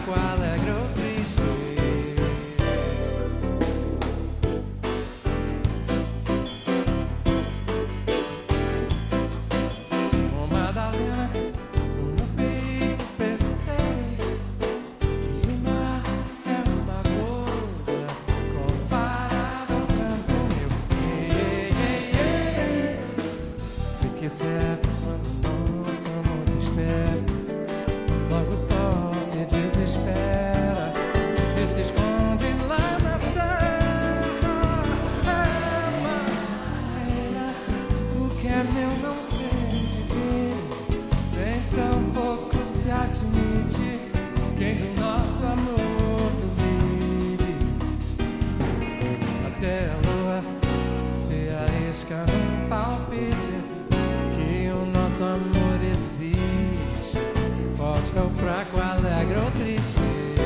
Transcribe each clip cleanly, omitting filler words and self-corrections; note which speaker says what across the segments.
Speaker 1: fraco, alegre ou triste. Oh Madalena, no peito pensei que o mar é uma gota comparado ao campo meu. Fique certo quando nosso amor espera, logo só se desespera e se esconde lá na serra. O que é meu não sei nem tão pouco se admite. Quem do nosso amor duvide, até a lua se arrisca num palpite que o nosso amor existe. Forte ou fraco, alegre ou triste.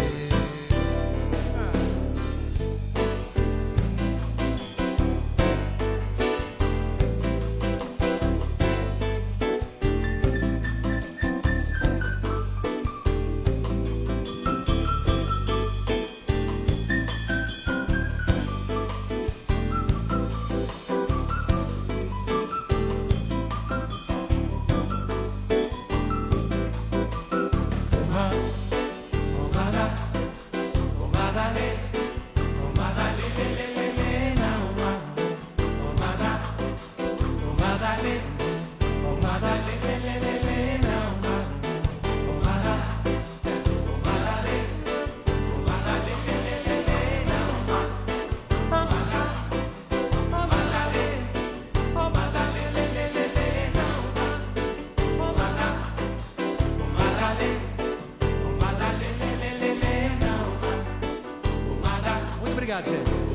Speaker 1: Muito obrigado, gente.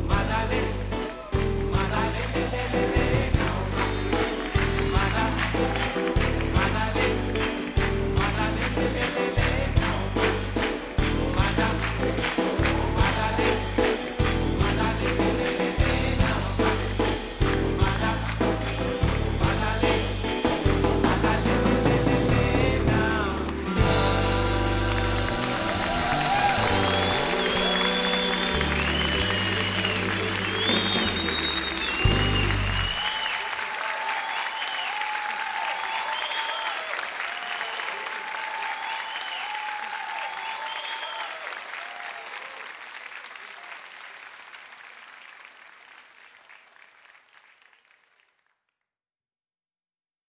Speaker 2: Madalena,